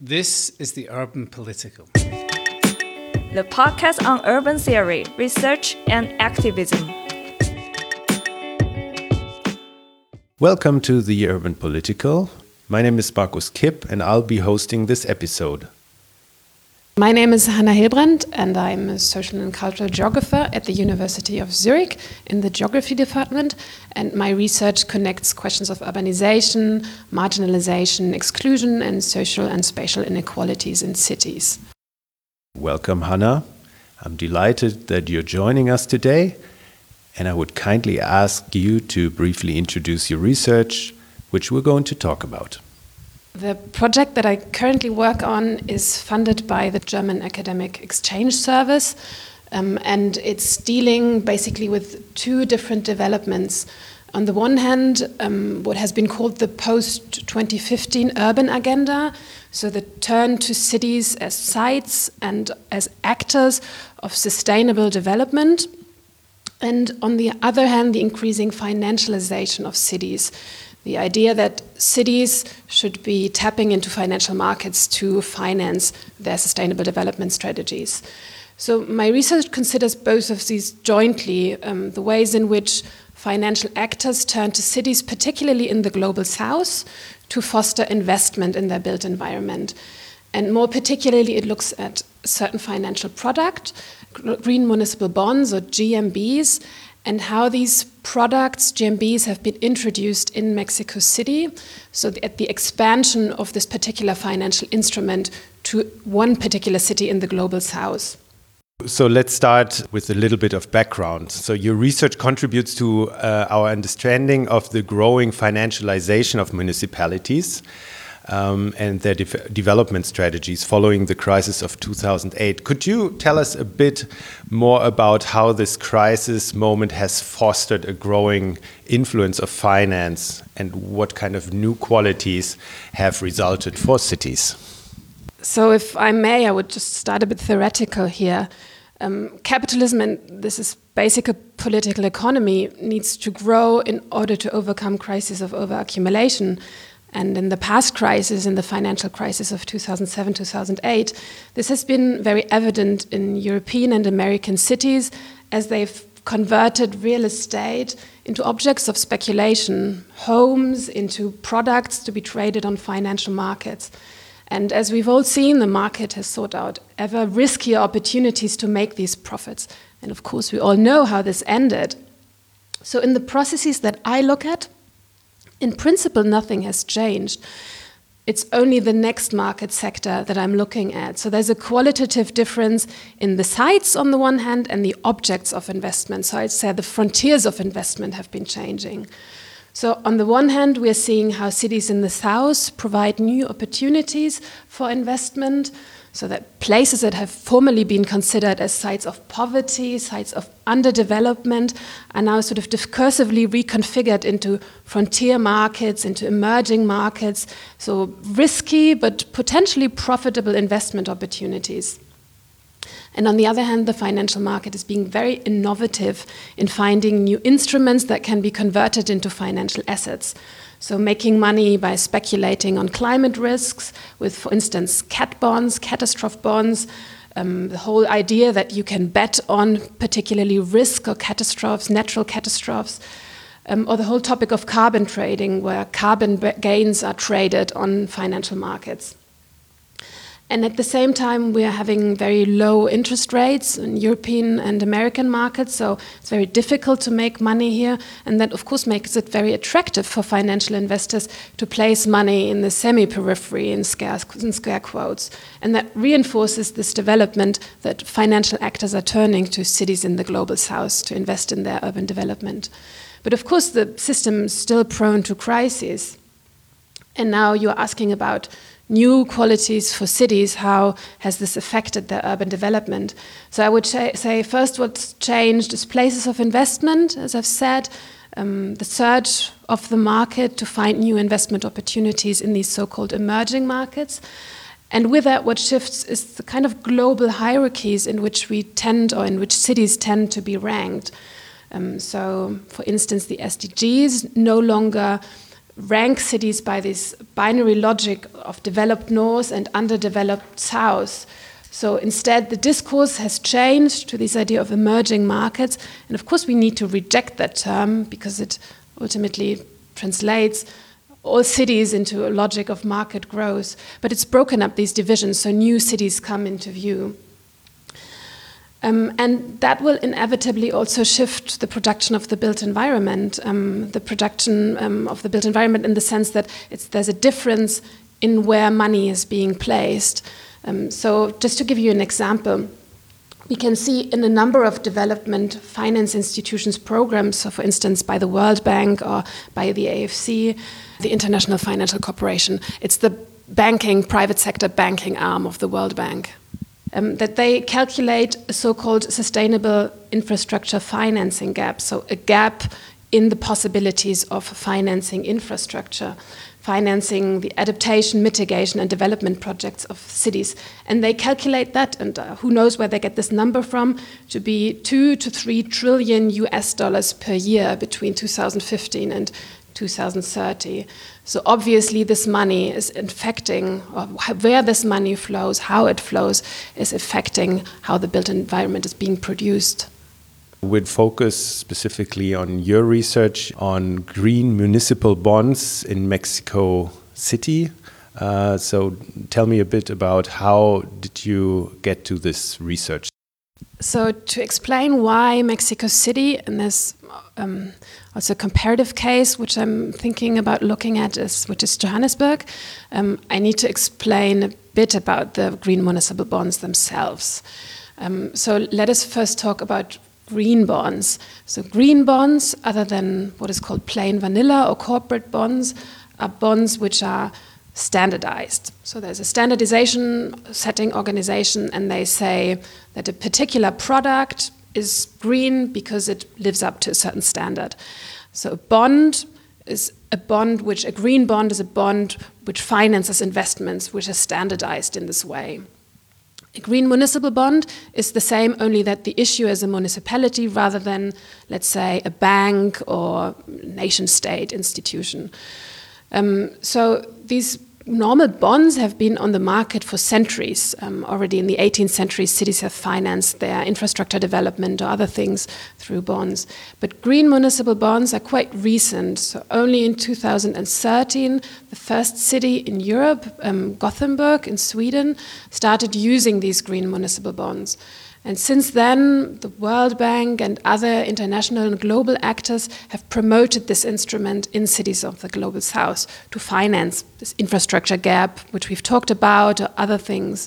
This is the Urban Political, the podcast on urban theory, research, and activism. Welcome to the Urban Political. My name is Markus Kipp and I'll be hosting this episode. My name is Hannah Hilbrand and I'm a social and cultural geographer at the University of Zurich in the geography department, and my research connects questions of urbanization, marginalization, exclusion and social and spatial inequalities in cities. Welcome, Hannah. I'm delighted that you're joining us today, and I would kindly ask you to briefly introduce your research, which we're going to talk about. The project that I currently work on is funded by the German Academic Exchange Service, and it's dealing basically with two different developments. On the one hand, what has been called the post-2015 urban agenda, so the turn to cities as sites and as actors of sustainable development. And on the other hand, the increasing financialization of cities. The idea that cities should be tapping into financial markets to finance their sustainable development strategies. So my research considers both of these jointly, the ways in which financial actors turn to cities, particularly in the global south, to foster investment in their built environment. And more particularly, it looks at certain financial product, green municipal bonds or GMBs, and how these products, GMBs, have been introduced in Mexico City, so at the expansion of this particular financial instrument to one particular city in the global south. So let's start with a little bit of background. So your research contributes to our understanding of the growing financialization of municipalities and their development strategies following the crisis of 2008. Could you tell us a bit more about how this crisis moment has fostered a growing influence of finance and what kind of new qualities have resulted for cities? So if I may, I would just start a bit theoretical here. Capitalism, and this is basic political economy, needs to grow in order to overcome crises of overaccumulation. And in the past crisis, in the financial crisis of 2007-2008, this has been very evident in European and American cities as they've converted real estate into objects of speculation, homes into products to be traded on financial markets. And as we've all seen, the market has sought out ever riskier opportunities to make these profits. And of course, we all know how this ended. So in the processes that I look at, in principle, nothing has changed. It's only the next market sector that I'm looking at. So there's a qualitative difference in the sites on the one hand and the objects of investment. So I'd say the frontiers of investment have been changing. So on the one hand, we're seeing how cities in the south provide new opportunities for investment, so that places that have formerly been considered as sites of poverty, sites of underdevelopment, are now sort of discursively reconfigured into frontier markets, into emerging markets, so risky but potentially profitable investment opportunities. And on the other hand, the financial market is being very innovative in finding new instruments that can be converted into financial assets. So making money by speculating on climate risks with, for instance, cat bonds, catastrophe bonds, the whole idea that you can bet on particularly risk or catastrophes, natural catastrophes, or the whole topic of carbon trading, where carbon gains are traded on financial markets. And at the same time, we are having very low interest rates in European and American markets, so it's very difficult to make money here. And that, of course, makes it very attractive for financial investors to place money in the semi-periphery, in scare quotes. And that reinforces this development that financial actors are turning to cities in the global south to invest in their urban development. But of course, the system is still prone to crises. And now you're asking about new qualities for cities. How has this affected their urban development? So I would say first what's changed is places of investment, as I've said, the search of the market to find new investment opportunities in these so-called emerging markets. And with that, what shifts is the kind of global hierarchies in which we tend, or in which cities tend to be ranked. So, for instance, the SDGs no longer rank cities by this binary logic of developed north and underdeveloped south. So instead, the discourse has changed to this idea of emerging markets. And of course, we need to reject that term because it ultimately translates all cities into a logic of market growth. But it's broken up these divisions, so new cities come into view. And that will inevitably also shift the production of the built environment, in the sense that there's a difference in where money is being placed. So just to give you an example, we can see in a number of development finance institutions programs, so for instance by the World Bank or by the AFC, the International Financial Corporation, it's the private sector banking arm of the World Bank. That they calculate a so-called sustainable infrastructure financing gap, so a gap in the possibilities of financing infrastructure, financing the adaptation, mitigation, and development projects of cities. And they calculate that, and who knows where they get this number from, to be 2 to 3 trillion US dollars per year between 2015 and 2030. So obviously this money is affecting, or where this money flows, how it flows, is affecting how the built environment is being produced. We'd focus specifically on your research on green municipal bonds in Mexico City. So tell me a bit about how did you get to this research? So to explain why Mexico City, and there's also a comparative case which I'm thinking about looking at, which is Johannesburg, I need to explain a bit about the green municipal bonds themselves. So let us first talk about green bonds. So green bonds, other than what is called plain vanilla or corporate bonds, are bonds which are standardized. So there's a standardization setting organization, and they say that a particular product is green because it lives up to a certain standard. So a green bond is a bond which finances investments which are standardized in this way. A green municipal bond is the same, only that the issue is a municipality rather than, let's say, a bank or nation-state institution. So these normal bonds have been on the market for centuries. Already in the 18th century, cities have financed their infrastructure development or other things through bonds. But green municipal bonds are quite recent. So only in 2013, the first city in Europe, Gothenburg in Sweden, started using these green municipal bonds. And since then, the World Bank and other international and global actors have promoted this instrument in cities of the Global South to finance this infrastructure gap, which we've talked about, or other things.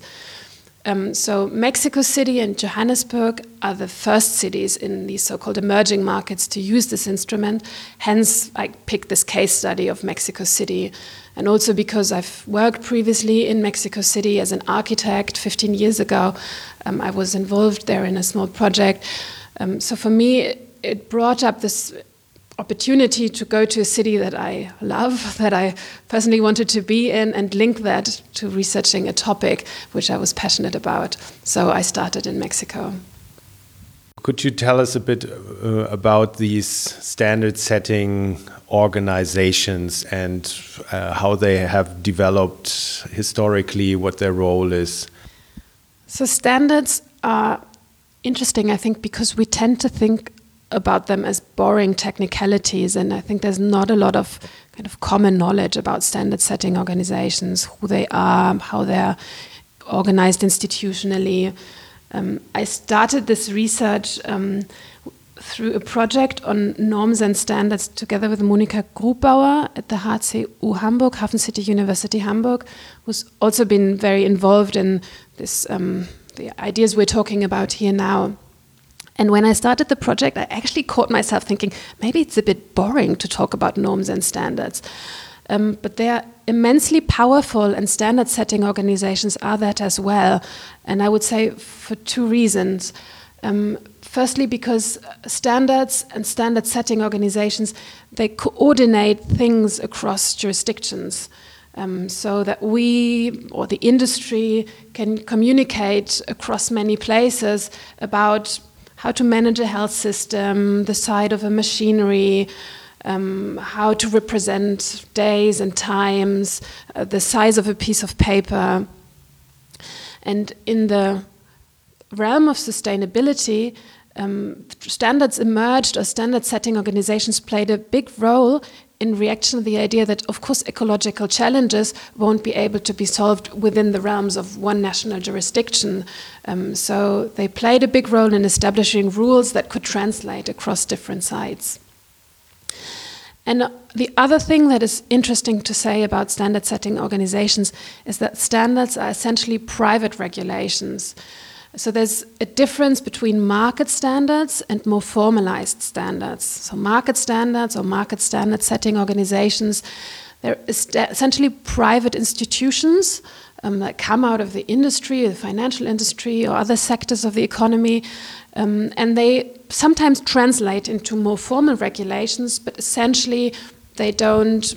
So Mexico City and Johannesburg are the first cities in these so-called emerging markets to use this instrument. Hence, I picked this case study of Mexico City. And also because I've worked previously in Mexico City as an architect 15 years ago. I was involved there in a small project. So for me, it brought up this opportunity to go to a city that I love, that I personally wanted to be in, and link that to researching a topic which I was passionate about. So I started in Mexico. Could you tell us a bit about these standard-setting organizations and how they have developed historically, what their role is? So standards are interesting, I think, because we tend to think about them as boring technicalities, and I think there's not a lot of kind of common knowledge about standard-setting organizations, who they are, how they're organized institutionally. I started this research through a project on norms and standards together with Monika Grubauer at the HCU Hamburg, Hafen City University Hamburg, who's also been very involved in this, the ideas we're talking about here now. And when I started the project, I actually caught myself thinking, maybe it's a bit boring to talk about norms and standards. But they are immensely powerful, and standard-setting organizations are that as well. And I would say for two reasons. Firstly, because standards and standard-setting organizations, they coordinate things across jurisdictions. So that we or the industry can communicate across many places about how to manage a health system, the side of a machinery, how to represent days and times, the size of a piece of paper. And in the realm of sustainability, standards emerged, or standard setting organizations played a big role in reaction to the idea that, of course, ecological challenges won't be able to be solved within the realms of one national jurisdiction. So they played a big role in establishing rules that could translate across different sites. And the other thing that is interesting to say about standard setting organizations is that standards are essentially private regulations. So there's a difference between market standards and more formalized standards. So market standards or market standard setting organizations, they're essentially private institutions that come out of the industry, the financial industry, or other sectors of the economy, and they sometimes translate into more formal regulations, but essentially they don't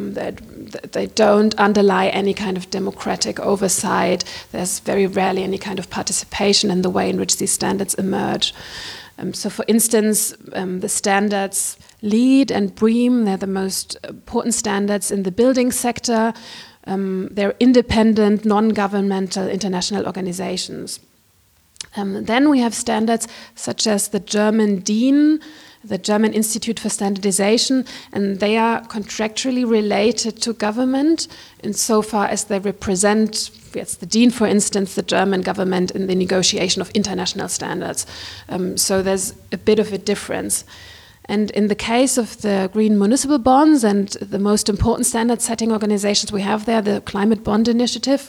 underlie any kind of democratic oversight. There's very rarely any kind of participation in the way in which these standards emerge. So for instance, the standards LEED and BREEAM, they're the most important standards in the building sector. They're independent, non-governmental international organizations. Then we have standards such as the German DIN, the German Institute for Standardization, and they are contractually related to government insofar as they represent, yes, the DIN, for instance, the German government in the negotiation of international standards. So there's a bit of a difference. And in the case of the green municipal bonds and the most important standard setting organizations we have there, the Climate Bond Initiative,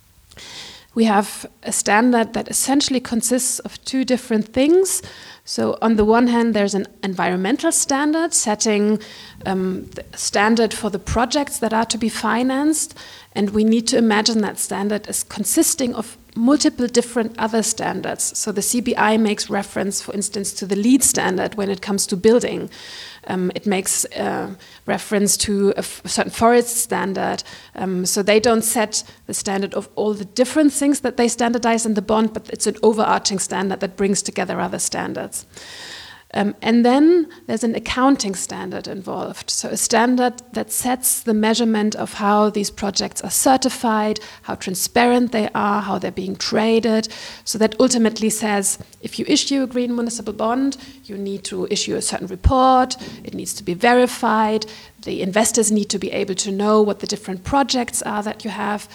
we have a standard that essentially consists of two different things. So on the one hand, there's an environmental standard setting the standard for the projects that are to be financed. And we need to imagine that standard as consisting of multiple different other standards. So the CBI makes reference, for instance, to the LEED standard when it comes to building. It makes reference to a certain forest standard. So they don't set the standard of all the different things that they standardize in the bond, but it's an overarching standard that brings together other standards. And then there's an accounting standard involved. So a standard that sets the measurement of how these projects are certified, how transparent they are, how they're being traded. So that ultimately says, if you issue a green municipal bond, you need to issue a certain report, it needs to be verified, the investors need to be able to know what the different projects are that you have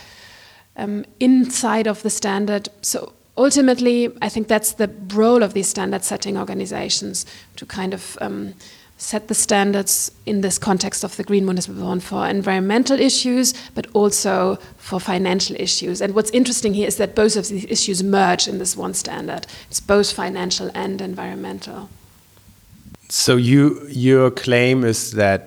inside of the standard. So ultimately, I think that's the role of these standard setting organizations, to kind of set the standards in this context of the green municipal bond for environmental issues, but also for financial issues. And what's interesting here is that both of these issues merge in this one standard. It's both financial and environmental. So your claim is that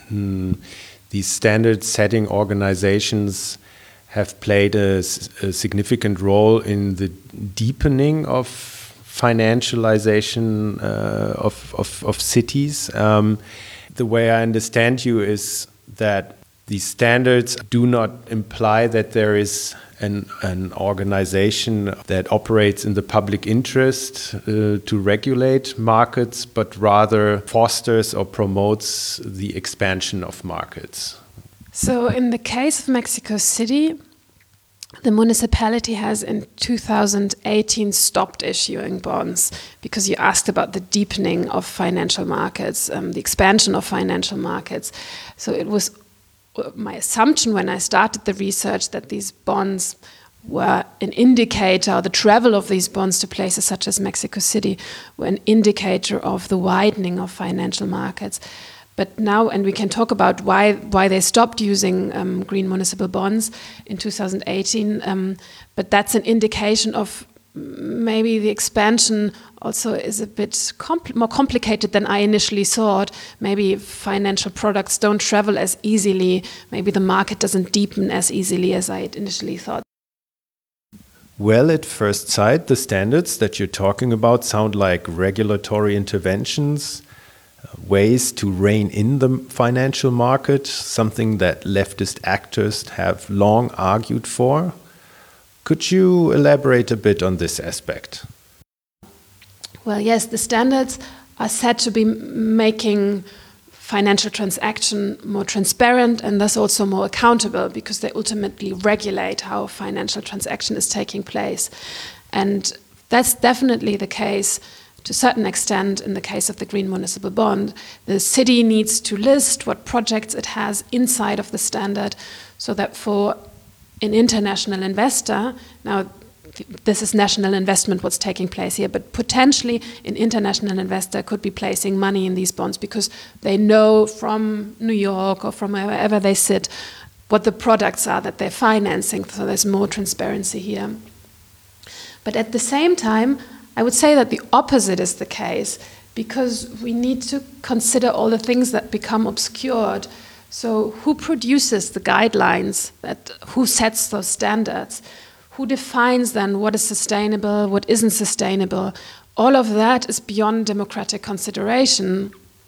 these standard setting organizations have played a significant role in the deepening of financialization of cities. The way I understand you is that these standards do not imply that there is an organization that operates in the public interest to regulate markets, but rather fosters or promotes the expansion of markets. So in the case of Mexico City, the municipality has in 2018 stopped issuing bonds, because you asked about the deepening of financial markets, the expansion of financial markets. So it was my assumption when I started the research that these bonds were an indicator, the travel of these bonds to places such as Mexico City were an indicator of the widening of financial markets. But now, and we can talk about why they stopped using green municipal bonds in 2018, but that's an indication of maybe the expansion also is a bit more complicated than I initially thought. Maybe financial products don't travel as easily, maybe the market doesn't deepen as easily as I initially thought. Well, at first sight, the standards that you're talking about sound like regulatory interventions, ways to rein in the financial market, something that leftist actors have long argued for. Could you elaborate a bit on this aspect? Well, yes, the standards are said to be making financial transaction more transparent and thus also more accountable, because they ultimately regulate how financial transaction is taking place. And that's definitely the case to a certain extent in the case of the Green Municipal Bond. The city needs to list what projects it has inside of the standard, so that for an international investor, now this is national investment what's taking place here, but potentially an international investor could be placing money in these bonds because they know from New York or from wherever they sit what the products are that they're financing, so there's more transparency here. But at the same time, I would say that the opposite is the case, because we need to consider all the things that become obscured. So who produces the guidelines, who sets those standards? Who defines then what is sustainable, what isn't sustainable? All of that is beyond democratic consideration.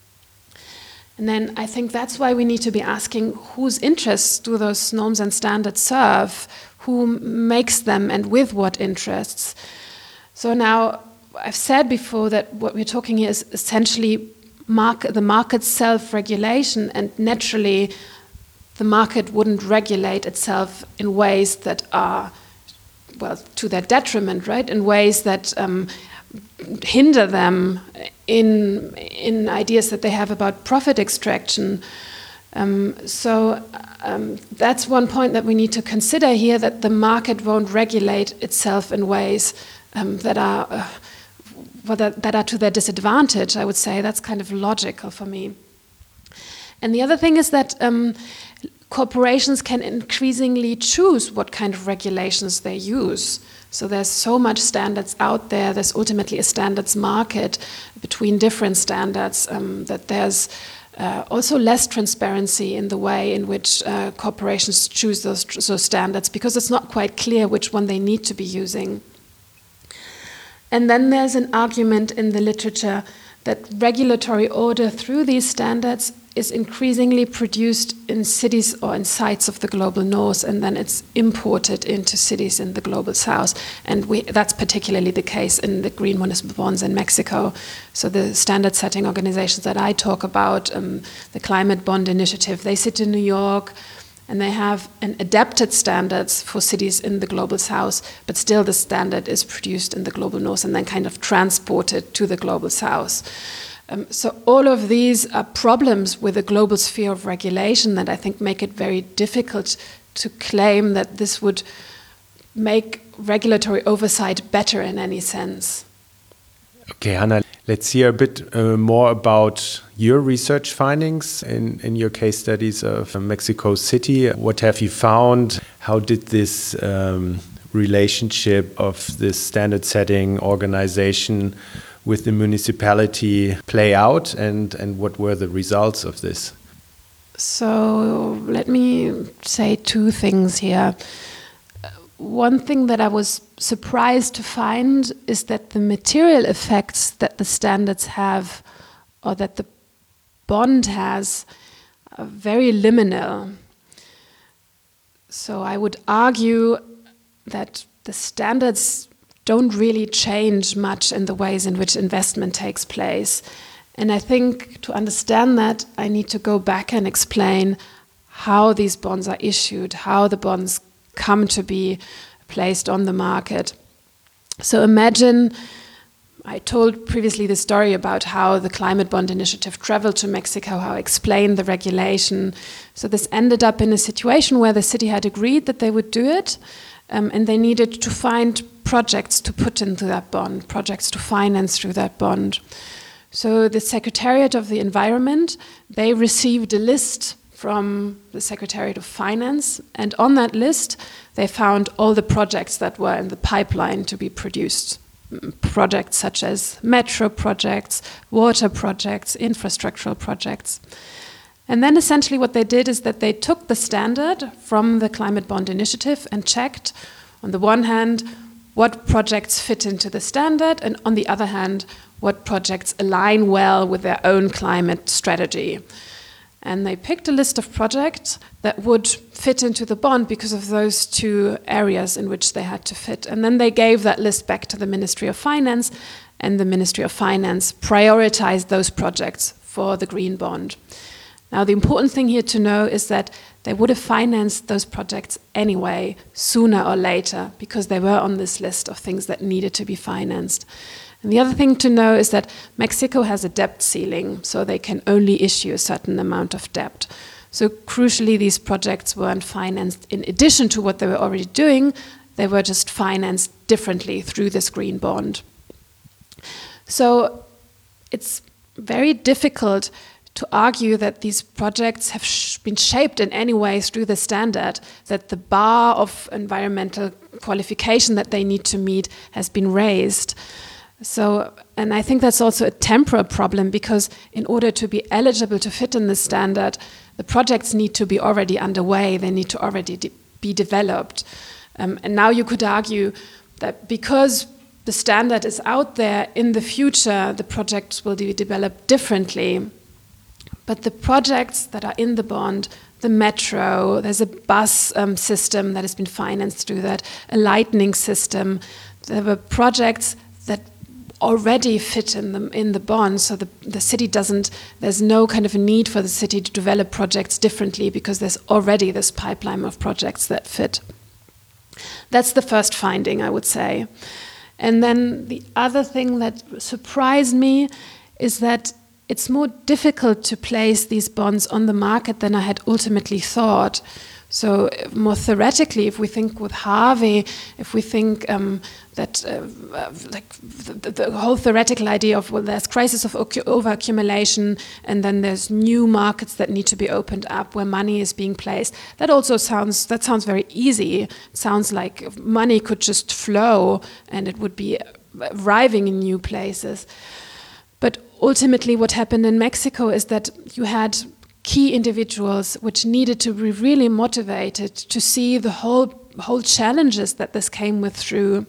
And then I think that's why we need to be asking whose interests do those norms and standards serve? Who makes them and with what interests? So now I've said before that what we're talking here is essentially the market's self-regulation, and naturally the market wouldn't regulate itself in ways that are, well, to their detriment, right? In ways that hinder them in ideas that they have about profit extraction. So that's one point that we need to consider here, that the market won't regulate itself in ways that are to their disadvantage. I would say that's kind of logical for me. And the other thing is that corporations can increasingly choose what kind of regulations they use. So there's so much standards out there. There's ultimately a standards market between different standards, that there's also less transparency in the way in which corporations choose those standards, because it's not quite clear which one they need to be using. And then there's an argument in the literature that regulatory order through these standards is increasingly produced in cities or in sites of the global north, and then it's imported into cities in the global south. And that's particularly the case in the green municipal bonds in Mexico. So the standard setting organizations that I talk about, the Climate Bond Initiative, they sit in New York, and they have an adapted standards for cities in the global south, but still the standard is produced in the global north and then kind of transported to the global south. So all of these are problems with a global sphere of regulation that I think make it very difficult to claim that this would make regulatory oversight better in any sense. Okay, Hannah, let's hear a bit more about your research findings in your case studies of Mexico City. What have you found? How did this relationship of this standard setting organization with the municipality play out, and what were the results of this? So let me say two things here. One thing that I was surprised to find is that the material effects that the standards have, or that the bond has, are very liminal. So I would argue that the standards don't really change much in the ways in which investment takes place. And I think to understand that, I need to go back and explain how these bonds are issued, how the bonds come to be placed on the market. So imagine, I told previously the story about how the Climate Bond Initiative traveled to Mexico, how I explained the regulation. So this ended up in a situation where the city had agreed that they would do it, and they needed to find projects to put into that bond, projects to finance through that bond. So the Secretariat of the Environment, they received a list from the Secretariat of Finance, and on that list they found all the projects that were in the pipeline to be produced. Projects such as metro projects, water projects, infrastructural projects. And then essentially what they did is that they took the standard from the Climate Bond Initiative and checked, on the one hand, what projects fit into the standard, and on the other hand, what projects align well with their own climate strategy. And they picked a list of projects that would fit into the bond because of those two areas in which they had to fit. And then they gave that list back to the Ministry of Finance, and the Ministry of Finance prioritized those projects for the green bond. Now, the important thing here to know is that they would have financed those projects anyway, sooner or later, because they were on this list of things that needed to be financed. And the other thing to know is that Mexico has a debt ceiling, so they can only issue a certain amount of debt. So crucially, these projects weren't financed in addition to what they were already doing. They were just financed differently through this green bond. So it's very difficult to argue that these projects have been shaped in any way through the standard, that the bar of environmental qualification that they need to meet has been raised. So, and I think that's also a temporal problem, because in order to be eligible to fit in the standard, the projects need to be already underway, they need to already be developed. And now you could argue that because the standard is out there, in the future the projects will be developed differently. But the projects that are in the bond, the metro, there's a bus system that has been financed through that, a lightning system. There were projects that already fit in the bond, so the city doesn't, there's no kind of a need for the city to develop projects differently, because there's already this pipeline of projects that fit. That's the first finding, I would say. And then the other thing that surprised me is that it's more difficult to place these bonds on the market than I had ultimately thought. So more theoretically, if we think with Harvey, if we think that like the whole theoretical idea of, well, there's crisis of overaccumulation, and then there's new markets that need to be opened up where money is being placed, that also sounds very easy. It sounds like money could just flow and it would be arriving in new places. But ultimately what happened in Mexico is that you had key individuals which needed to be really motivated to see the whole challenges that this came with through.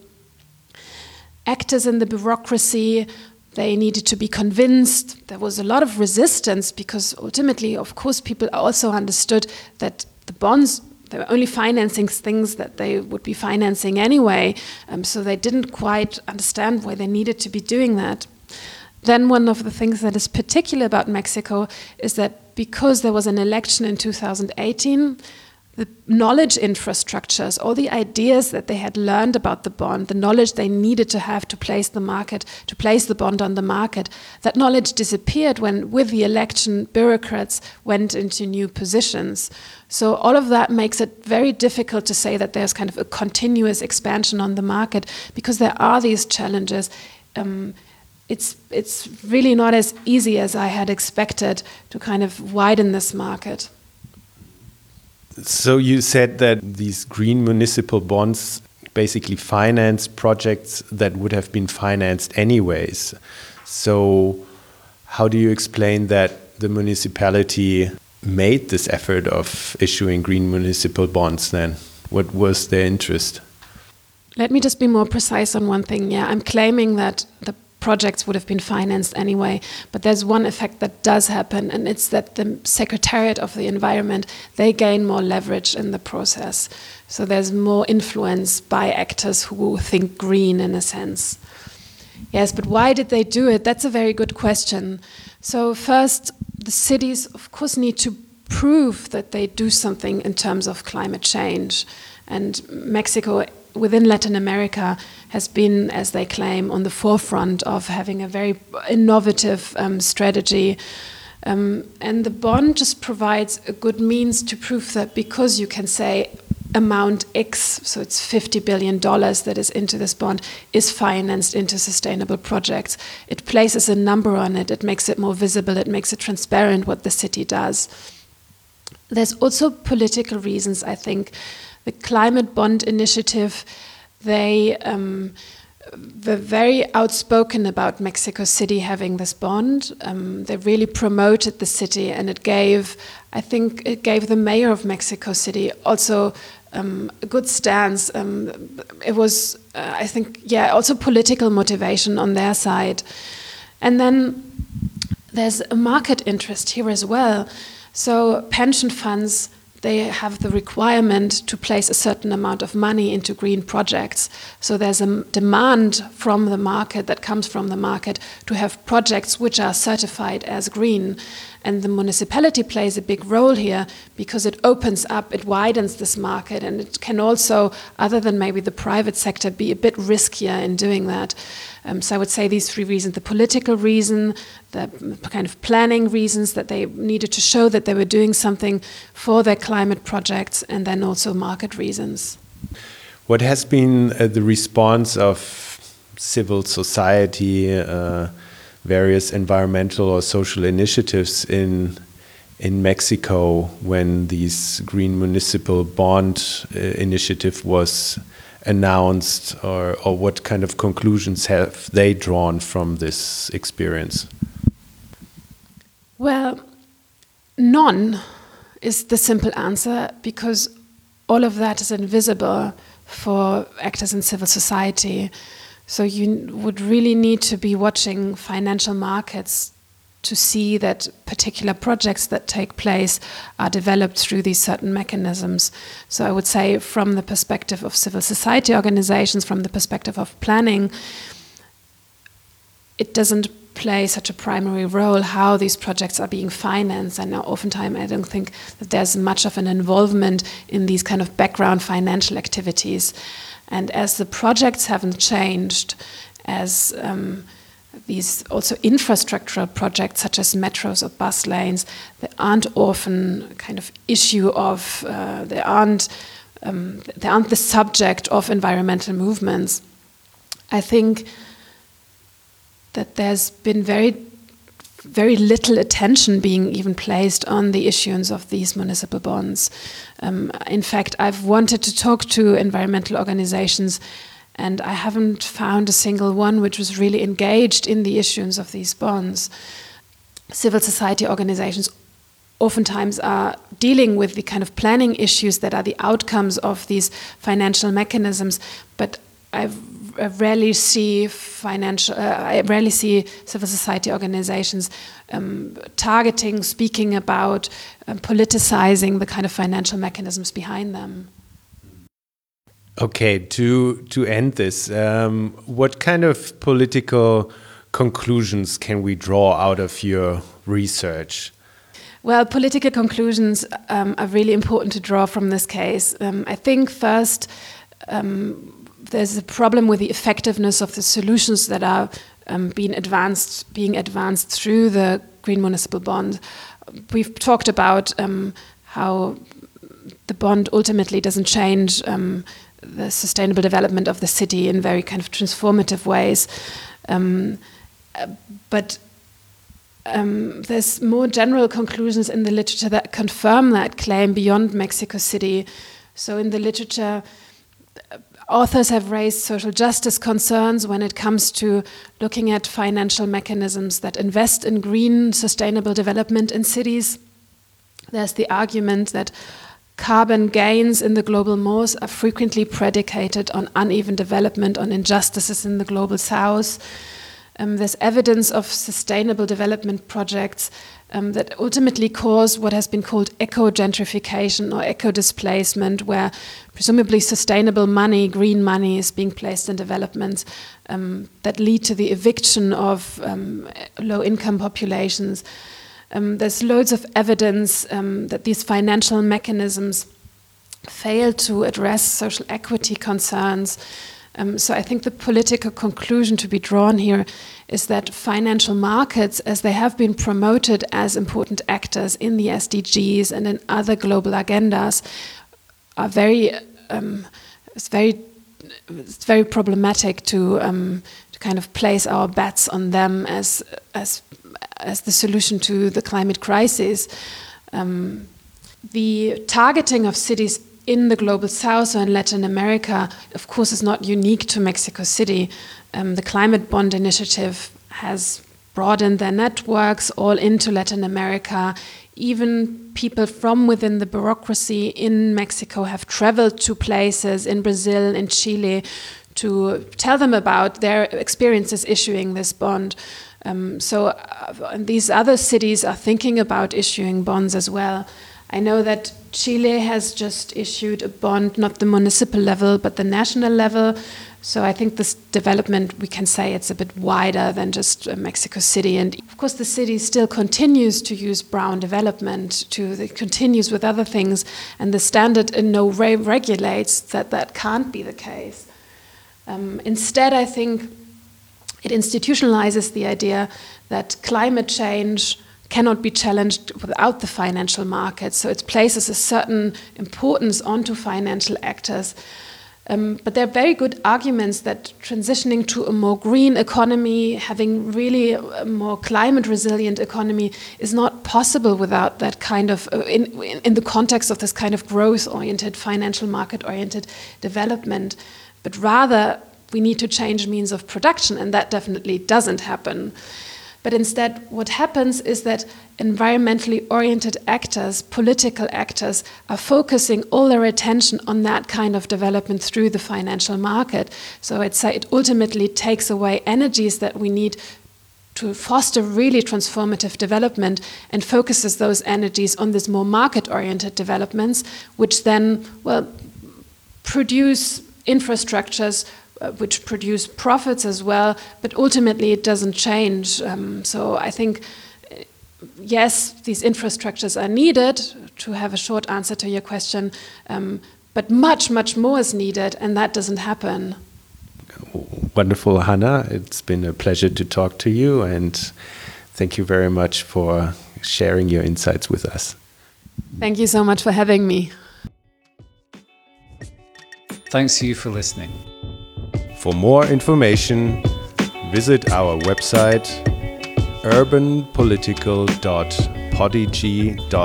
Actors in the bureaucracy, they needed to be convinced. There was a lot of resistance, because ultimately, of course, people also understood that the bonds, they were only financing things that they would be financing anyway, so they didn't quite understand why they needed to be doing that. Then one of the things that is particular about Mexico is that because there was an election in 2018, the knowledge infrastructures, all the ideas that they had learned about the bond, the knowledge they needed to have to place the bond on the market, that knowledge disappeared when, with the election, bureaucrats went into new positions. So all of that makes it very difficult to say that there's kind of a continuous expansion on the market, because there are these challenges. It's really not as easy as I had expected to kind of widen this market. So you said that these green municipal bonds basically finance projects that would have been financed anyways. So how do you explain that the municipality made this effort of issuing green municipal bonds then? What was their interest? Let me just be more precise on one thing. Yeah, I'm claiming that the projects would have been financed anyway, but there's one effect that does happen, and it's that the Secretariat of the Environment, they gain more leverage in the process. So there's more influence by actors who think green in a sense. Yes, but why did they do it? That's a very good question. So first, the cities, of course, need to prove that they do something in terms of climate change. And Mexico, within Latin America, has been, as they claim, on the forefront of having a very innovative strategy. And the bond just provides a good means to prove that, because you can say amount X, so it's $50 billion that is into this bond, is financed into sustainable projects. It places a number on it, it makes it more visible, it makes it transparent what the city does. There's also political reasons, I think. The Climate Bond Initiative, they were very outspoken about Mexico City having this bond. They really promoted the city, and it gave the mayor of Mexico City also a good stance. It was, also political motivation on their side. And then there's a market interest here as well. So pension funds, they have the requirement to place a certain amount of money into green projects. So there's a demand from the market that comes from the market to have projects which are certified as green. And the municipality plays a big role here because it opens up, it widens this market, and it can also, other than maybe the private sector, be a bit riskier in doing that. So I would say these three reasons: the political reason, the kind of planning reasons that they needed to show that they were doing something for their climate projects, and then also market reasons. What has been the response of civil society, various environmental or social initiatives in Mexico when these green municipal bond initiative was announced, or what kind of conclusions have they drawn from this experience? Well, none is the simple answer, because all of that is invisible for actors in civil society. So you would really need to be watching financial markets to see that particular projects that take place are developed through these certain mechanisms. So I would say, from the perspective of civil society organizations, from the perspective of planning, it doesn't play such a primary role how these projects are being financed. And oftentimes I don't think that there's much of an involvement in these kind of background financial activities. And as the projects haven't changed, as these also infrastructural projects such as metros or bus lanes, they aren't often kind of issue of, they aren't the subject of environmental movements. I think that there's been very, very little attention being even placed on the issuance of these municipal bonds. In fact, I've wanted to talk to environmental organizations, and I haven't found a single one which was really engaged in the issuance of these bonds. Civil society organizations oftentimes are dealing with the kind of planning issues that are the outcomes of these financial mechanisms, but I rarely see civil society organizations targeting, speaking about, politicizing the kind of financial mechanisms behind them. Okay, to end this, what kind of political conclusions can we draw out of your research? Well, political conclusions are really important to draw from this case. I think first, there's a problem with the effectiveness of the solutions that are being advanced through the Green Municipal Bond. We've talked about how the bond ultimately doesn't change the sustainable development of the city in very kind of transformative ways. But there's more general conclusions in the literature that confirm that claim beyond Mexico City. So in the literature, authors have raised social justice concerns when it comes to looking at financial mechanisms that invest in green, sustainable development in cities. There's the argument that carbon gains in the global north are frequently predicated on uneven development, on injustices in the global south. There's evidence of sustainable development projects that ultimately cause what has been called eco-gentrification or eco-displacement, where presumably sustainable money, green money, is being placed in developments that lead to the eviction of low-income populations. There's loads of evidence that these financial mechanisms fail to address social equity concerns. So I think the political conclusion to be drawn here is that financial markets, as they have been promoted as important actors in the SDGs and in other global agendas, are it's very problematic to kind of place our bets on them as the solution to the climate crisis. The targeting of cities in the global south or in Latin America, of course, is not unique to Mexico City. The Climate Bond Initiative has broadened their networks all into Latin America. Even people from within the bureaucracy in Mexico have traveled to places in Brazil, in Chile, to tell them about their experiences issuing this bond. So these other cities are thinking about issuing bonds as well. I know that Chile has just issued a bond, not the municipal level, but the national level. So I think this development, we can say it's a bit wider than just Mexico City. And of course, the city still continues to use brown development, it continues with other things. And the standard in no way regulates that can't be the case. Instead, I think it institutionalizes the idea that climate change cannot be challenged without the financial market. So it places a certain importance onto financial actors. But there are very good arguments that transitioning to a more green economy, having really a more climate resilient economy is not possible without that kind of, in the context of this kind of growth-oriented, financial market-oriented development. But rather, we need to change means of production, and that definitely doesn't happen. But instead, what happens is that environmentally oriented actors, political actors, are focusing all their attention on that kind of development through the financial market. So it ultimately takes away energies that we need to foster really transformative development and focuses those energies on this more market-oriented developments, which then, produce infrastructures which produce profits as well, but ultimately it doesn't change. So I think, yes, these infrastructures are needed, to have a short answer to your question, but much, much more is needed, and that doesn't happen. Wonderful, Hannah. It's been a pleasure to talk to you, and thank you very much for sharing your insights with us. Thank you so much for having me. Thanks to you for listening. For more information, visit our website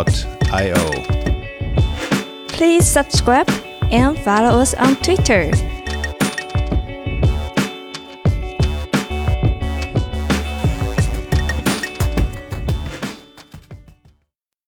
urbanpolitical.podigy.io. Please subscribe and follow us on Twitter.